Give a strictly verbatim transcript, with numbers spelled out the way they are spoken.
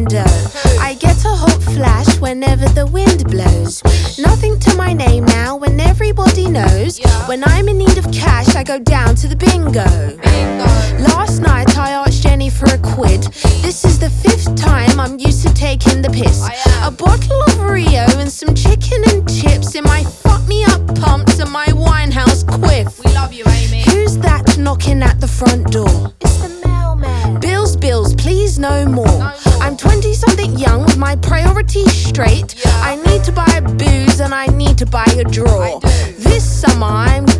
window. I get a hot flash whenever the wind blows. Nothing to my name now when everybody knows. When I'm in need of cash, I go down to the bingo. Last night I asked Jenny for a quid. This is the fifth time I'm used to taking the piss. A bottle of Rio and some chicken and chips in my fuck me up pumps and my Winehouse quiff. We love you, Amy. Who's that knocking at the front door? It's the mailman. Bills, bills, please no more. No more. I'm twenty something young with my priorities straight. Yeah. I need to buy a booze and I need to buy a draw. I do. This summer I'm